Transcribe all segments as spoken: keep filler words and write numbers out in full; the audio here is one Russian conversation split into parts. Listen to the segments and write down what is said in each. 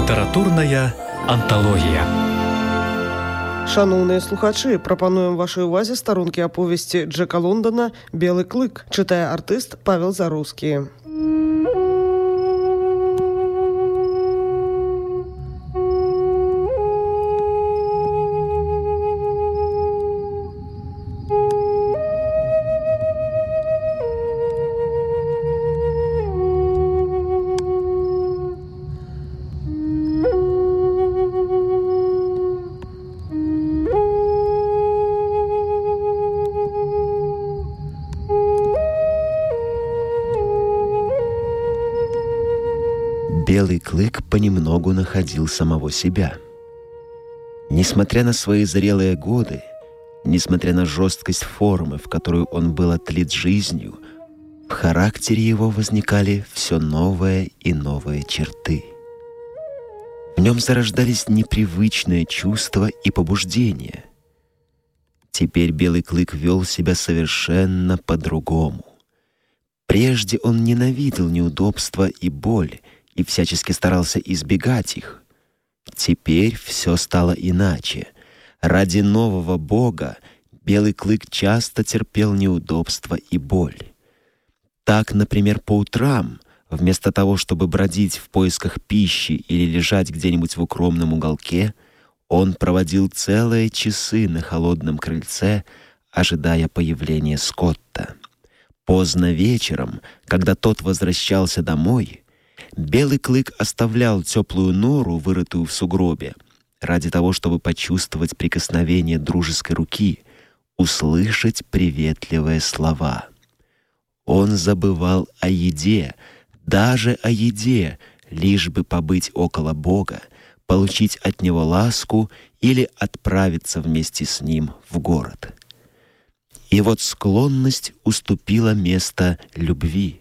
Літаратурная анталогія. Шановные слухачи, пропонуем вашей увазе старонкі аповесці Джека Лондона «Белый клык», читая артист Павел Заруский. Белый клык понемногу находил самого себя. Несмотря на свои зрелые годы, несмотря на жесткость формы, в которую он был отлит жизнью, в характере его возникали все новые и новые черты. В нем зарождались непривычные чувства и побуждения. Теперь Белый клык вел себя совершенно по-другому. Прежде он ненавидел неудобства и боль, и всячески старался избегать их. Теперь все стало иначе. Ради нового Бога Белый клык часто терпел неудобства и боль. Так, например, по утрам, вместо того, чтобы бродить в поисках пищи или лежать где-нибудь в укромном уголке, он проводил целые часы на холодном крыльце, ожидая появления Скотта. Поздно вечером, когда тот возвращался домой, Белый клык оставлял теплую нору, вырытую в сугробе, ради того, чтобы почувствовать прикосновение дружеской руки, услышать приветливые слова. Он забывал о еде, даже о еде, лишь бы побыть около Бога, получить от Него ласку или отправиться вместе с Ним в город. И вот склонность уступила место любви.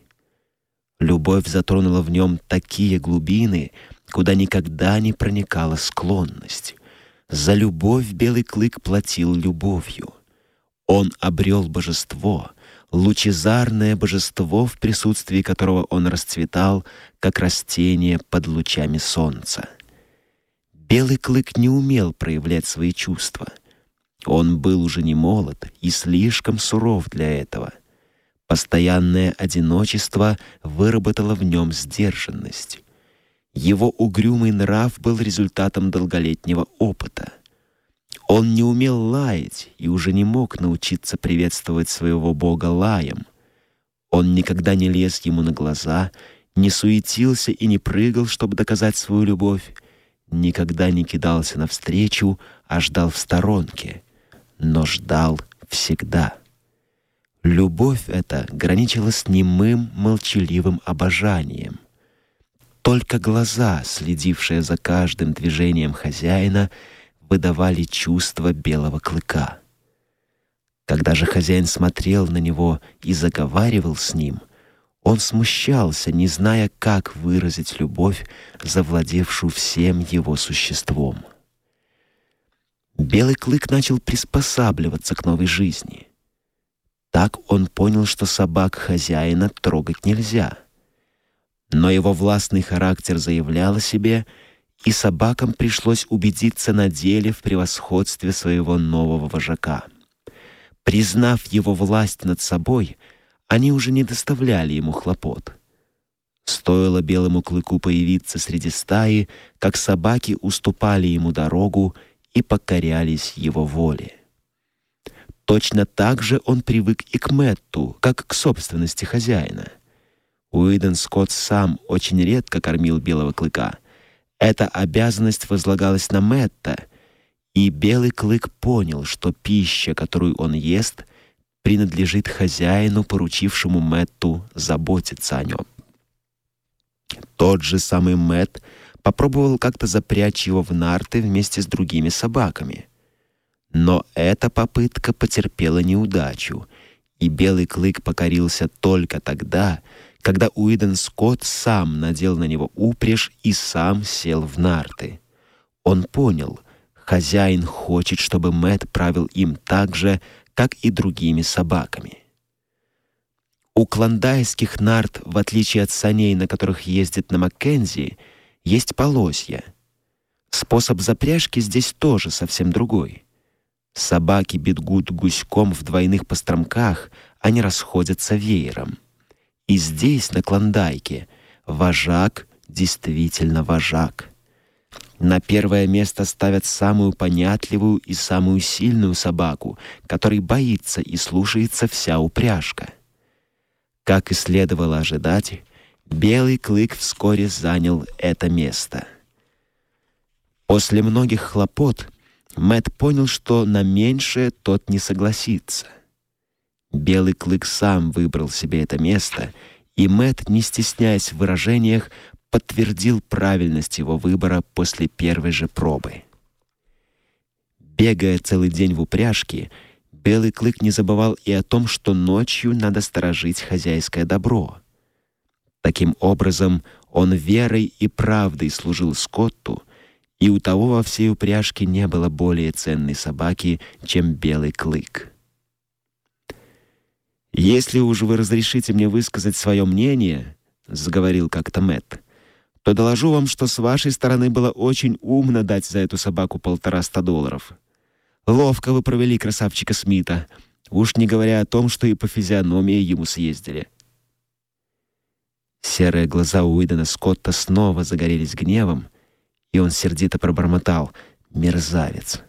Любовь затронула в нем такие глубины, куда никогда не проникала склонность. За любовь Белый клык платил любовью. Он обрел божество, лучезарное божество, в присутствии которого он расцветал, как растение под лучами солнца. Белый клык не умел проявлять свои чувства. Он был уже не молод и слишком суров для этого. Постоянное одиночество выработало в нем сдержанность. Его угрюмый нрав был результатом долголетнего опыта. Он не умел лаять и уже не мог научиться приветствовать своего Бога лаем. Он никогда не лез ему на глаза, не суетился и не прыгал, чтобы доказать свою любовь, никогда не кидался навстречу, а ждал в сторонке, но ждал всегда. Любовь эта граничила с немым, молчаливым обожанием. Только глаза, следившие за каждым движением хозяина, выдавали чувства Белого клыка. Когда же хозяин смотрел на него и заговаривал с ним, он смущался, не зная, как выразить любовь, завладевшую всем его существом. Белый клык начал приспосабливаться к новой жизни. Так он понял, что собак хозяина трогать нельзя. Но его властный характер заявлял о себе, и собакам пришлось убедиться на деле в превосходстве своего нового вожака. Признав его власть над собой, они уже не доставляли ему хлопот. Стоило Белому клыку появиться среди стаи, как собаки уступали ему дорогу и покорялись его воле. Точно так же он привык и к Мэтту, как к собственности хозяина. Уидон Скотт сам очень редко кормил Белого клыка. Эта обязанность возлагалась на Мэтта, и Белый клык понял, что пища, которую он ест, принадлежит хозяину, поручившему Мэтту заботиться о нем. Тот же самый Мэтт попробовал как-то запрячь его в нарты вместе с другими собаками. Но эта попытка потерпела неудачу, и Белый клык покорился только тогда, когда Уидон Скотт сам надел на него упряжь и сам сел в нарты. Он понял, хозяин хочет, чтобы Мэтт правил им так же, как и другими собаками. У клондайских нарт, в отличие от саней, на которых ездят на Маккензи, есть полосья. Способ запряжки здесь тоже совсем другой. Собаки бегут гуськом в двойных постромках, они расходятся веером. И здесь, на Клондайке, вожак действительно вожак. На первое место ставят самую понятливую и самую сильную собаку, которой боится и слушается вся упряжка. Как и следовало ожидать, Белый Клык вскоре занял это место. После многих хлопот Мэтт понял, что на меньшее тот не согласится. Белый Клык сам выбрал себе это место, и Мэтт, не стесняясь в выражениях, подтвердил правильность его выбора после первой же пробы. Бегая целый день в упряжке, Белый Клык не забывал и о том, что ночью надо сторожить хозяйское добро. Таким образом, он верой и правдой служил Скотту, и у того во всей упряжке не было более ценной собаки, чем Белый Клык. «Если уж вы разрешите мне высказать свое мнение, — заговорил как-то Мэтт, — то доложу вам, что с вашей стороны было очень умно дать за эту собаку полтораста долларов. Ловко вы провели красавчика Смита, уж не говоря о том, что и по физиономии ему съездили». Серые глаза Уидона Скотта снова загорелись гневом, и он сердито пробормотал: «Мерзавец».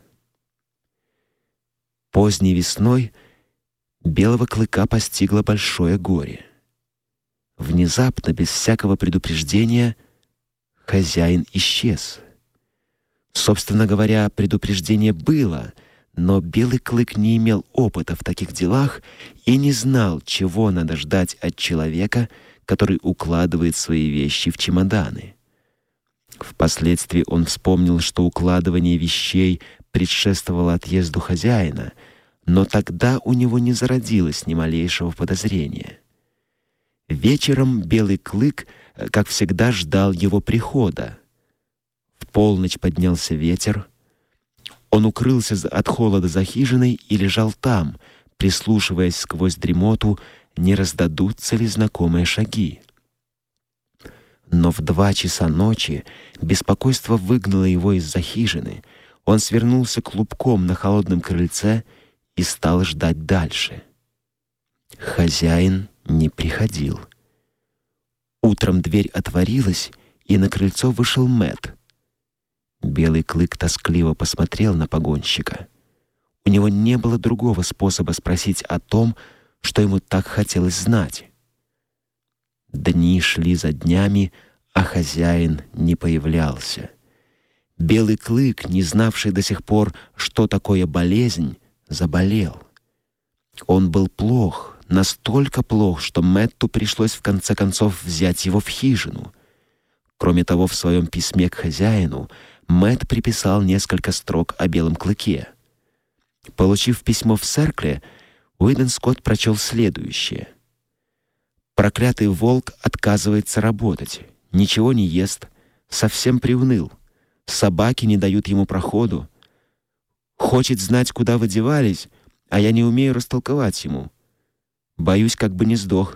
Поздней весной Белого Клыка постигло большое горе. Внезапно, без всякого предупреждения, хозяин исчез. Собственно говоря, предупреждение было, но Белый Клык не имел опыта в таких делах и не знал, чего надо ждать от человека, который укладывает свои вещи в чемоданы. Впоследствии он вспомнил, что укладывание вещей предшествовало отъезду хозяина, но тогда у него не зародилось ни малейшего подозрения. Вечером Белый Клык, как всегда, ждал его прихода. В полночь поднялся ветер. Он укрылся от холода за хижиной и лежал там, прислушиваясь сквозь дремоту, не раздадутся ли знакомые шаги. Но в два часа ночи беспокойство выгнало его из-за хижины. Он свернулся клубком на холодном крыльце и стал ждать дальше. Хозяин не приходил. Утром дверь отворилась, и на крыльцо вышел Мэтт. Белый Клык тоскливо посмотрел на погонщика. У него не было другого способа спросить о том, что ему так хотелось знать. Дни шли за днями, а хозяин не появлялся. Белый Клык, не знавший до сих пор, что такое болезнь, заболел. Он был плох, настолько плох, что Мэтту пришлось в конце концов взять его в хижину. Кроме того, в своем письме к хозяину Мэтт приписал несколько строк о Белом Клыке. Получив письмо в Серкле, Уидон Скотт прочел следующее: «Проклятый волк отказывается работать, ничего не ест, совсем приуныл. Собаки не дают ему проходу. Хочет знать, куда вы девались, а я не умею растолковать ему. Боюсь, как бы не сдох».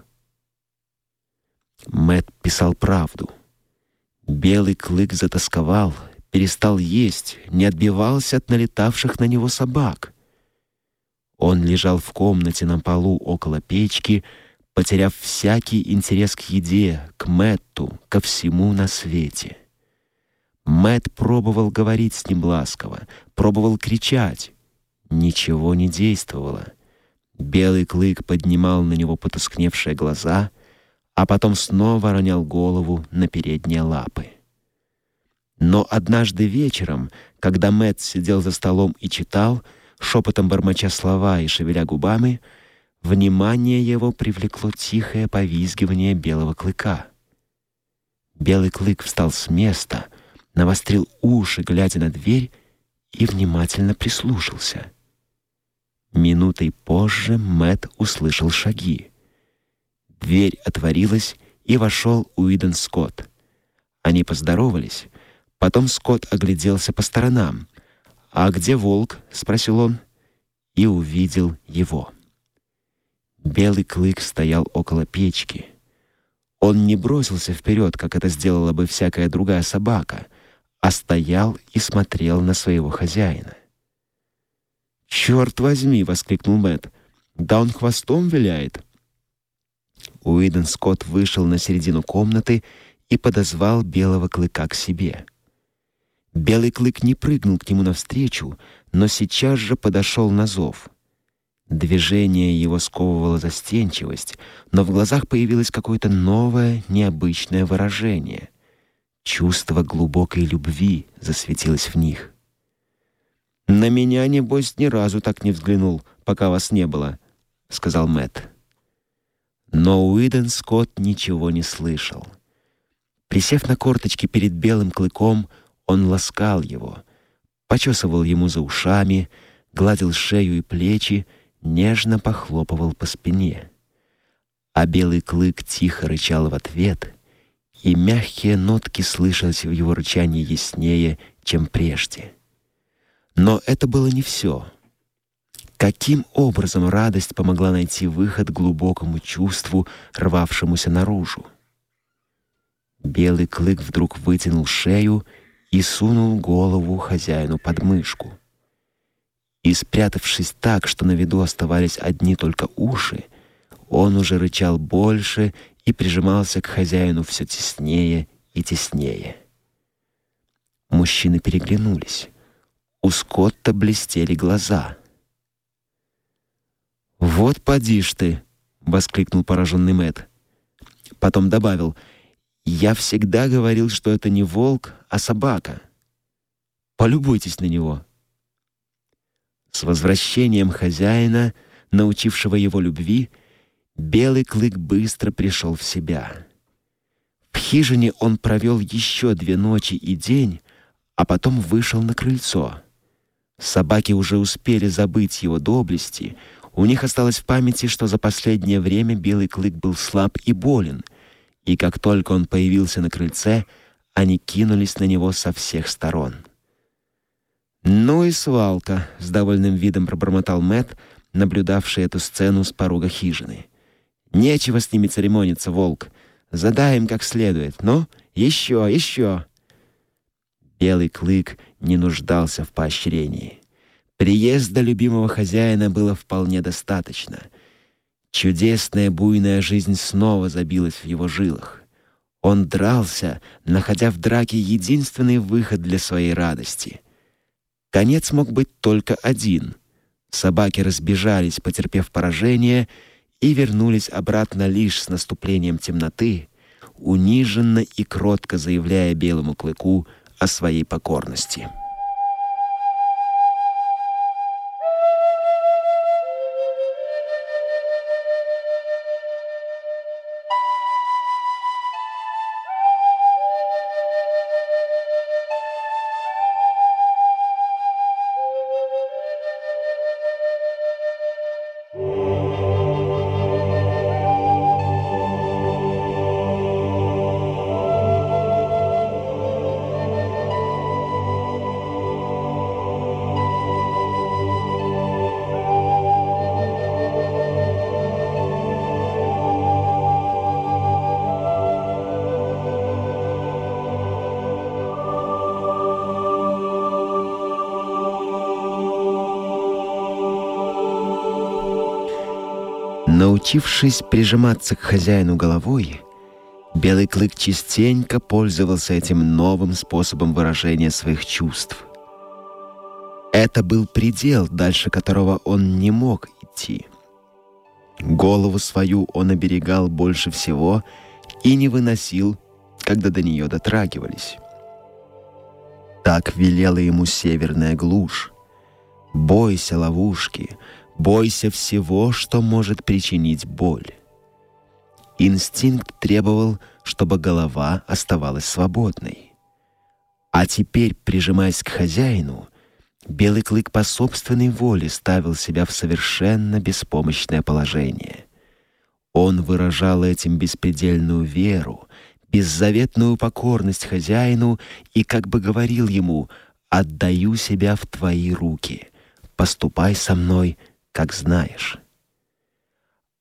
Мэтт писал правду. Белый Клык затосковал, перестал есть, не отбивался от налетавших на него собак. Он лежал в комнате на полу около печки, потеряв всякий интерес к еде, к Мэтту, ко всему на свете. Мэтт пробовал говорить с ним ласково, пробовал кричать. Ничего не действовало. Белый Клык поднимал на него потускневшие глаза, а потом снова ронял голову на передние лапы. Но однажды вечером, когда Мэтт сидел за столом и читал, шепотом бормоча слова и шевеля губами, внимание его привлекло тихое повизгивание Белого Клыка. Белый Клык встал с места, навострил уши, глядя на дверь, и внимательно прислушался. Минутой позже Мэтт услышал шаги. Дверь отворилась, и вошел Уидон Скотт. Они поздоровались. Потом Скотт огляделся по сторонам. «А где волк?» — спросил он. И увидел его. Белый Клык стоял около печки. Он не бросился вперед, как это сделала бы всякая другая собака, а стоял и смотрел на своего хозяина. «Черт возьми!» — воскликнул Мэтт. «Да он хвостом виляет!» Уидон Скотт вышел на середину комнаты и подозвал Белого Клыка к себе. Белый Клык не прыгнул к нему навстречу, но сейчас же подошел на зов. Движение его сковывало застенчивость, но в глазах появилось какое-то новое, необычное выражение. Чувство глубокой любви засветилось в них. «На меня, небось, ни разу так не взглянул, пока вас не было», — сказал Мэтт. Но Уидон Скотт ничего не слышал. Присев на корточки перед Белым Клыком, он ласкал его, почесывал ему за ушами, гладил шею и плечи, нежно похлопывал по спине. А Белый Клык тихо рычал в ответ, и мягкие нотки слышались в его рычании яснее, чем прежде. Но это было не все. Каким образом радость помогла найти выход глубокому чувству, рвавшемуся наружу? Белый Клык вдруг вытянул шею и сунул голову хозяину под мышку. И, спрятавшись так, что на виду оставались одни только уши, он уже рычал больше и прижимался к хозяину все теснее и теснее. Мужчины переглянулись. У Скотта блестели глаза. «Вот поди ж ты!» — воскликнул пораженный Мэтт. Потом добавил: «Я всегда говорил, что это не волк, а собака. Полюбуйтесь на него». С возвращением хозяина, научившего его любви, Белый Клык быстро пришел в себя. В хижине он провел еще две ночи и день, а потом вышел на крыльцо. Собаки уже успели забыть его доблести. У них осталось в памяти, что за последнее время Белый Клык был слаб и болен, и как только он появился на крыльце, они кинулись на него со всех сторон. «Ну и свалка!» — с довольным видом пробормотал Мэтт, наблюдавший эту сцену с порога хижины. «Нечего с ними церемониться, волк. Задай им как следует. Ну, еще, еще!» Белый Клык не нуждался в поощрении. Приезда любимого хозяина было вполне достаточно. Чудесная буйная жизнь снова забилась в его жилах. Он дрался, находя в драке единственный выход для своей радости. Конец мог быть только один. Собаки разбежались, потерпев поражение, и вернулись обратно лишь с наступлением темноты, униженно и кротко заявляя Белому Клыку о своей покорности. Научившись прижиматься к хозяину головой, Белый Клык частенько пользовался этим новым способом выражения своих чувств. Это был предел, дальше которого он не мог идти. Голову свою он оберегал больше всего и не выносил, когда до нее дотрагивались. Так велела ему северная глушь: «Бойся ловушки, бойся всего, что может причинить боль». Инстинкт требовал, чтобы голова оставалась свободной. А теперь, прижимаясь к хозяину, Белый Клык по собственной воле ставил себя в совершенно беспомощное положение. Он выражал этим беспредельную веру, беззаветную покорность хозяину и как бы говорил ему: «Отдаю себя в твои руки, поступай со мной, как знаешь».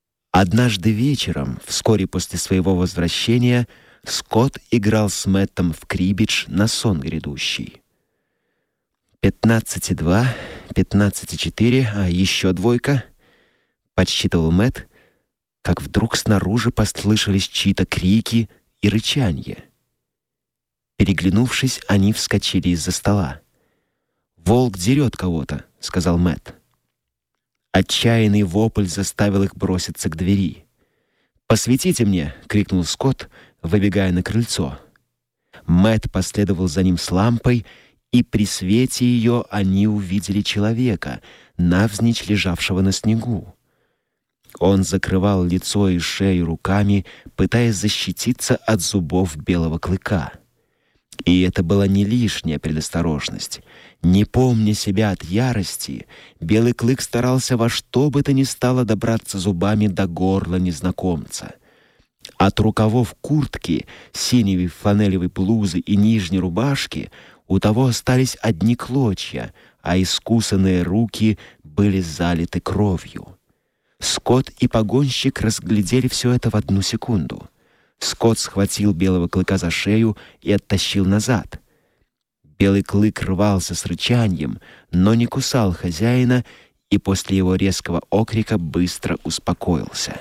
Однажды вечером, вскоре после своего возвращения, Скотт играл с Мэттом в крибидж на сон грядущий. «Пятнадцать и два, пятнадцать и четыре, а еще двойка», — подсчитывал Мэтт, как вдруг снаружи послышались чьи-то крики и рычанье. Переглянувшись, они вскочили из-за стола. «Волк дерет кого-то», — сказал Мэтт. Отчаянный вопль заставил их броситься к двери. «Посветите мне!» — крикнул Скотт, выбегая на крыльцо. Мэтт последовал за ним с лампой, и при свете ее они увидели человека, навзничь лежавшего на снегу. Он закрывал лицо и шею руками, пытаясь защититься от зубов белого клыка. И это была не лишняя предосторожность. Не помня себя от ярости, белый клык старался во что бы то ни стало добраться зубами до горла незнакомца. От рукавов куртки, синей фланелевой блузы и нижней рубашки у того остались одни клочья, а искусанные руки были залиты кровью. Скотт и погонщик разглядели все это в одну секунду. Скотт схватил белого клыка за шею и оттащил назад. Белый клык рвался с рычанием, но не кусал хозяина, и после его резкого окрика быстро успокоился.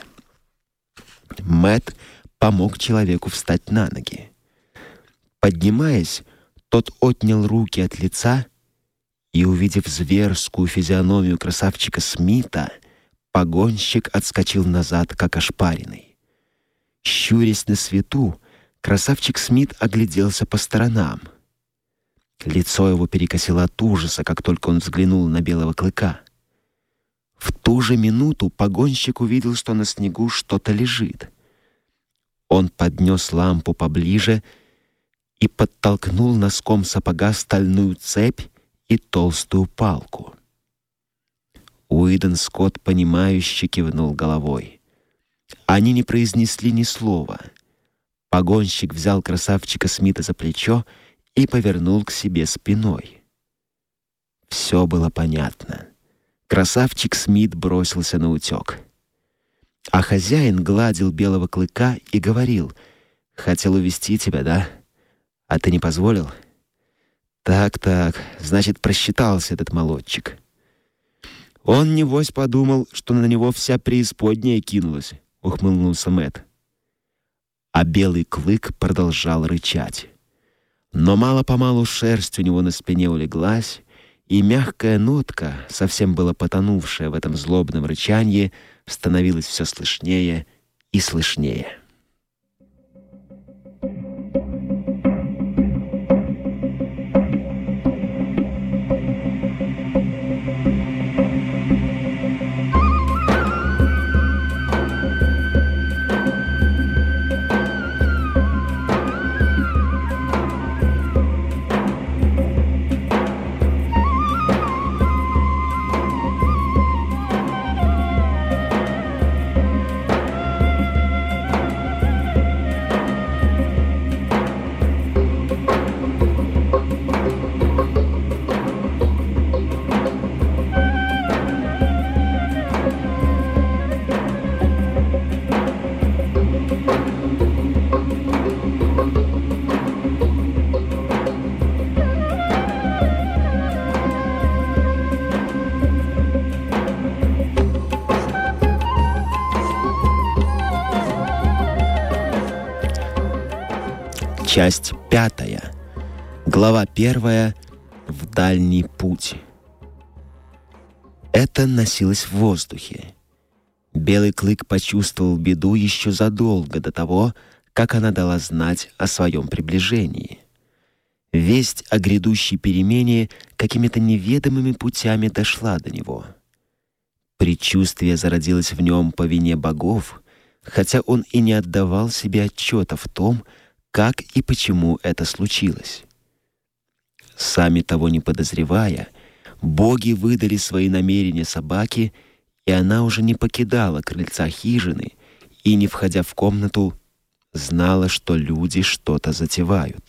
Мэтт помог человеку встать на ноги. Поднимаясь, тот отнял руки от лица и, увидев зверскую физиономию красавчика Смита, погонщик отскочил назад, как ошпаренный. Щурясь на свету, красавчик Смит огляделся по сторонам. Лицо его перекосило от ужаса, как только он взглянул на белого клыка. В ту же минуту погонщик увидел, что на снегу что-то лежит. Он поднес лампу поближе и подтолкнул носком сапога стальную цепь и толстую палку. Уидон Скотт, понимающе кивнул головой. Они не произнесли ни слова. Погонщик взял красавчика Смита за плечо и повернул к себе спиной. Все было понятно. Красавчик Смит бросился на утёк. А хозяин гладил белого клыка и говорил: «Хотел увести тебя, да? А ты не позволил? Так-так, значит, просчитался этот молодчик». Он, небось, подумал, что на него вся преисподняя кинулась, ухмыльнулся Мэтт. А белый клык продолжал рычать. Но мало-помалу шерсть у него на спине улеглась, и мягкая нотка, совсем была потонувшая в этом злобном рычании, становилась все слышнее и слышнее. Часть пятая. Глава первая. В дальний путь. Это носилось в воздухе. Белый клык почувствовал беду еще задолго до того, как она дала знать о своем приближении. Весть о грядущей перемене какими-то неведомыми путями дошла до него. Предчувствие зародилось в нем по вине богов, хотя он и не отдавал себе отчета в том, как и почему это случилось. Сами того не подозревая, боги выдали свои намерения собаке, и она уже не покидала крыльца хижины и, не входя в комнату, знала, что люди что-то затевают.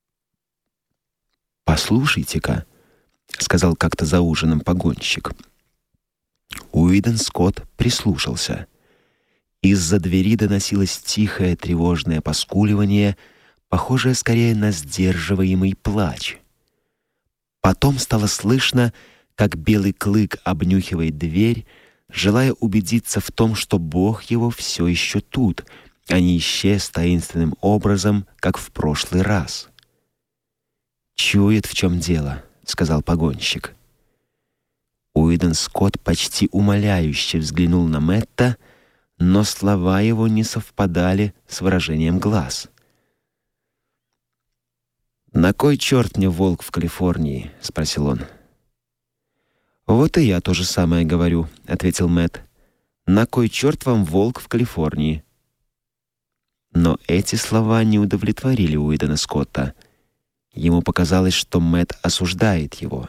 «Послушайте-ка», — сказал как-то за ужином погонщик. Уидон Скотт прислушался. Из-за двери доносилось тихое тревожное поскуливание, похожее скорее на сдерживаемый плач. Потом стало слышно, как белый клык обнюхивает дверь, желая убедиться в том, что Бог его все еще тут, а не исчез таинственным образом, как в прошлый раз. «Чует, в чем дело», — сказал погонщик. Уидон Скотт почти умоляюще взглянул на Мэтта, но слова его не совпадали с выражением глаз. «На кой черт мне волк в Калифорнии?» — спросил он. «Вот и я то же самое говорю», — ответил Мэтт. «На кой черт вам волк в Калифорнии?» Но эти слова не удовлетворили Уидона Скотта. Ему показалось, что Мэтт осуждает его.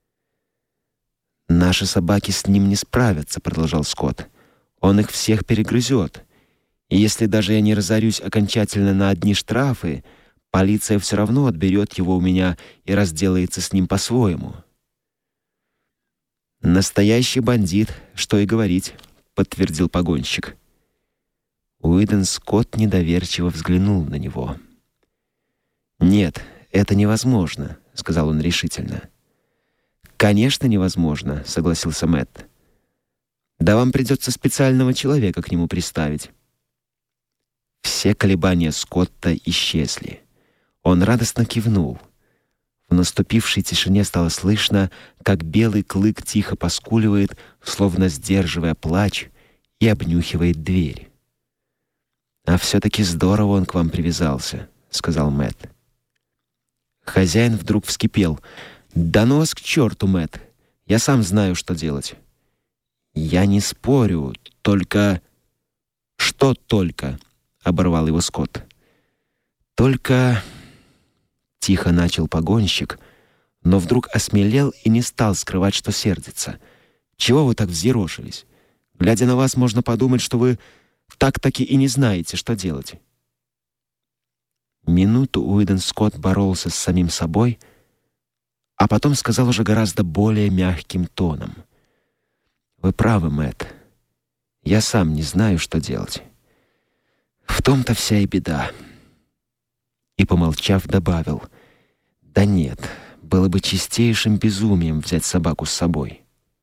«Наши собаки с ним не справятся», — продолжал Скотт. «Он их всех перегрызет. И если даже я не разорюсь окончательно на одни штрафы, полиция все равно отберет его у меня и разделается с ним по-своему». «Настоящий бандит, что и говорить», — подтвердил погонщик. Уидон Скотт недоверчиво взглянул на него. «Нет, это невозможно», — сказал он решительно. «Конечно, невозможно», — согласился Мэтт. «Да вам придется специального человека к нему приставить». Все колебания Скотта исчезли. Он радостно кивнул. В наступившей тишине стало слышно, как белый клык тихо поскуливает, словно сдерживая плач, и обнюхивает дверь. «А все-таки здорово он к вам привязался», — сказал Мэтт. Хозяин вдруг вскипел. «Да ну вас к черту, Мэтт! Я сам знаю, что делать». «Я не спорю, только...» «Что только?» — оборвал его Скотт. «Только...» — тихо начал погонщик, но вдруг осмелел и не стал скрывать, что сердится. «Чего вы так взъерошились? Глядя на вас, можно подумать, что вы так-таки и не знаете, что делать». Минуту Уидон Скотт боролся с самим собой, а потом сказал уже гораздо более мягким тоном: «Вы правы, Мэтт. Я сам не знаю, что делать. В том-то вся и беда». И, помолчав, добавил: «Да нет, было бы чистейшим безумием взять собаку с собой».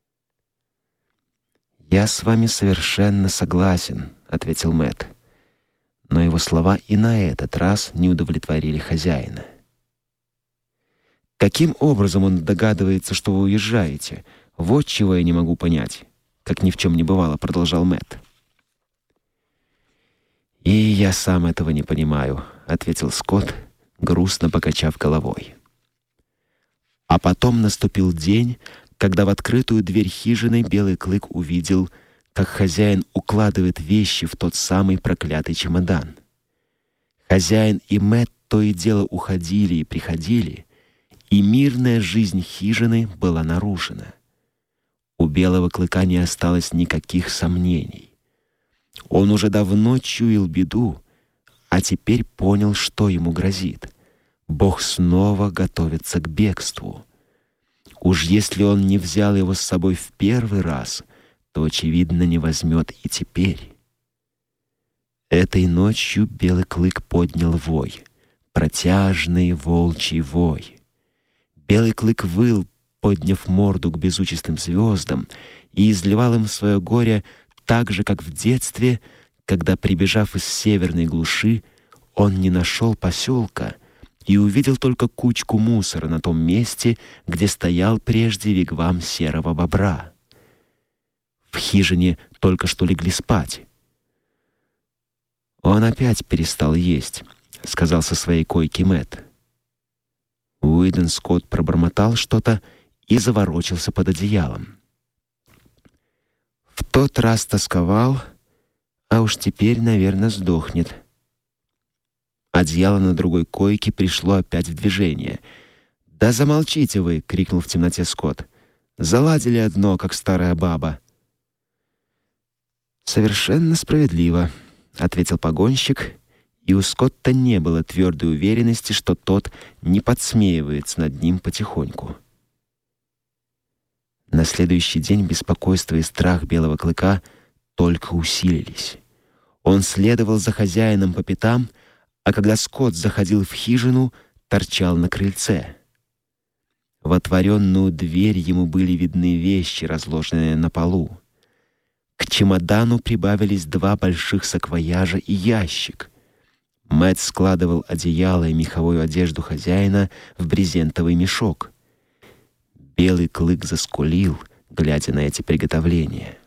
«Я с вами совершенно согласен», — ответил Мэтт. Но его слова и на этот раз не удовлетворили хозяина. «Каким образом он догадывается, что вы уезжаете? Вот чего я не могу понять», — как ни в чем не бывало, продолжал Мэтт. «И я сам этого не понимаю», — ответил Скотт, грустно покачав головой. А потом наступил день, когда в открытую дверь хижины белый клык увидел, как хозяин укладывает вещи в тот самый проклятый чемодан. Хозяин и Мэтт то и дело уходили и приходили, и мирная жизнь хижины была нарушена. У белого клыка не осталось никаких сомнений. Он уже давно чуял беду, а теперь понял, что ему грозит. Бог снова готовится к бегству. Уж если он не взял его с собой в первый раз, то, очевидно, не возьмет и теперь. Этой ночью белый клык поднял вой, протяжный волчий вой. Белый клык выл, подняв морду к безучастным звездам, и изливал им свое горе так же, как в детстве, когда, прибежав из северной глуши, он не нашел поселка и увидел только кучку мусора на том месте, где стоял прежде вигвам серого бобра. В хижине только что легли спать. «Он опять перестал есть», — сказал со своей койки Мэтт. Уидон Скотт пробормотал что-то и заворочился под одеялом. «В тот раз тосковал, а уж теперь, наверное, сдохнет». Одеяло на другой койке пришло опять в движение. «Да замолчите вы!» — крикнул в темноте Скотт. «Заладили одно, как старая баба». «Совершенно справедливо», — ответил погонщик, и у Скотта не было твердой уверенности, что тот не подсмеивается над ним потихоньку. На следующий день беспокойство и страх белого клыка только усилились. Он следовал за хозяином по пятам, а когда скот заходил в хижину, торчал на крыльце. В отворенную дверь ему были видны вещи, разложенные на полу. К чемодану прибавились два больших саквояжа и ящик. Мэтт складывал одеяло и меховую одежду хозяина в брезентовый мешок. Белый клык заскулил, глядя на эти приготовления.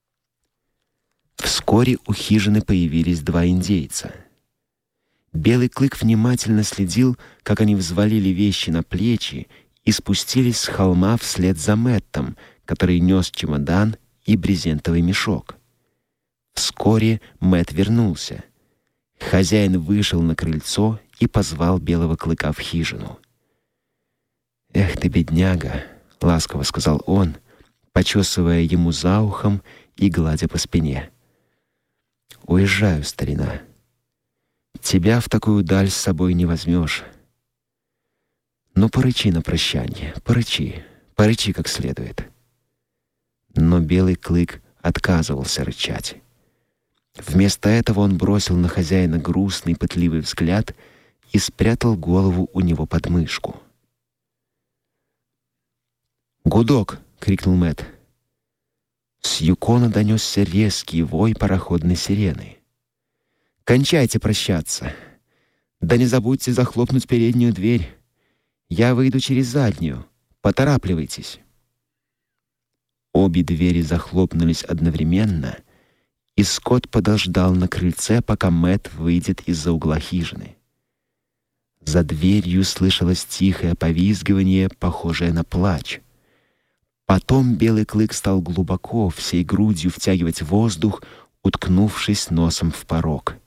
Вскоре у хижины появились два индейца. Белый клык внимательно следил, как они взвалили вещи на плечи и спустились с холма вслед за Мэттом, который нес чемодан и брезентовый мешок. Вскоре Мэтт вернулся. Хозяин вышел на крыльцо и позвал Белого клыка в хижину. «Эх ты, бедняга!» — ласково сказал он, почесывая ему за ухом и гладя по спине. «Уезжаю, старина. Тебя в такую даль с собой не возьмешь. Но порычи на прощание, порычи, порычи как следует». Но Белый клык отказывался рычать. Вместо этого он бросил на хозяина грустный, пытливый взгляд и спрятал голову у него под мышку. «Гудок!» — крикнул Мэтт. С Юкона донесся резкий вой пароходной сирены. «Кончайте прощаться! Да не забудьте захлопнуть переднюю дверь. Я выйду через заднюю. Поторапливайтесь!» Обе двери захлопнулись одновременно, и Скотт подождал на крыльце, пока Мэтт выйдет из-за угла хижины. За дверью слышалось тихое повизгивание, похожее на плач. Потом Белый клык стал глубоко, всей грудью втягивать воздух, уткнувшись носом в порог.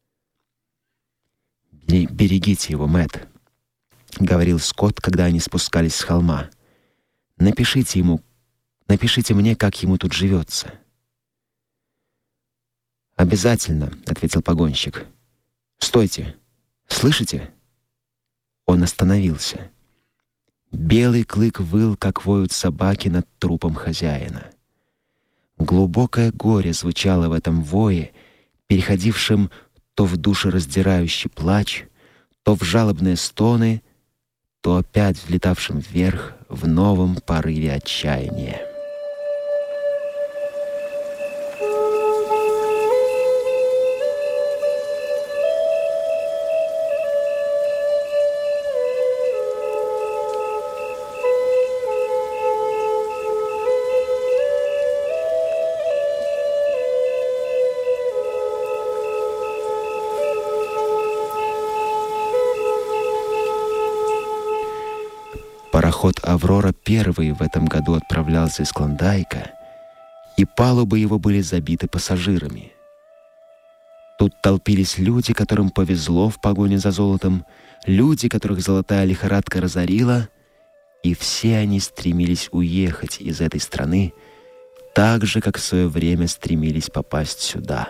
«Берегите его, Мэтт», — говорил Скотт, когда они спускались с холма. «Напишите ему, напишите мне, как ему тут живется». «Обязательно», — ответил погонщик. «Стойте! Слышите?» Он остановился. Белый клык выл, как воют собаки над трупом хозяина. Глубокое горе звучало в этом вое, переходившем то в душераздирающий плач, то в жалобные стоны, то опять взлетавшим вверх в новом порыве отчаяния. Пароход «Аврора» первый в этом году отправлялся из Клондайка, и палубы его были забиты пассажирами. Тут толпились люди, которым повезло в погоне за золотом, люди, которых золотая лихорадка разорила, и все они стремились уехать из этой страны, так же, как в свое время стремились попасть сюда.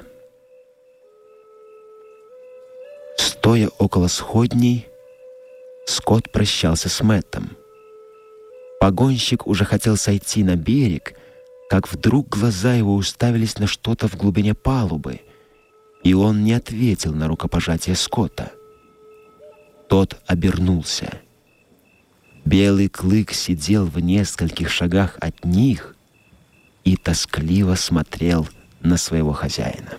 Стоя около сходней, Скотт прощался с Мэттом. Погонщик уже хотел сойти на берег, как вдруг глаза его уставились на что-то в глубине палубы, и он не ответил на рукопожатие Скотта. Тот обернулся. Белый клык сидел в нескольких шагах от них и тоскливо смотрел на своего хозяина.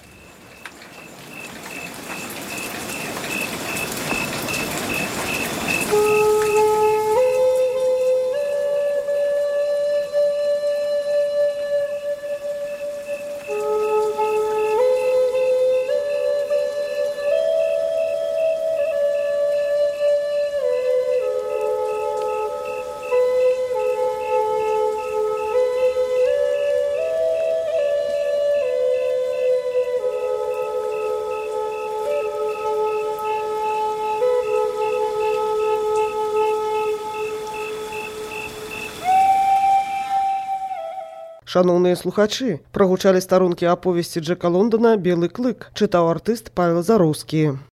Шановные слухачи, прогучали старонкі аповесці Джека Лондона «Белый клык», читал артист Павел Заровский.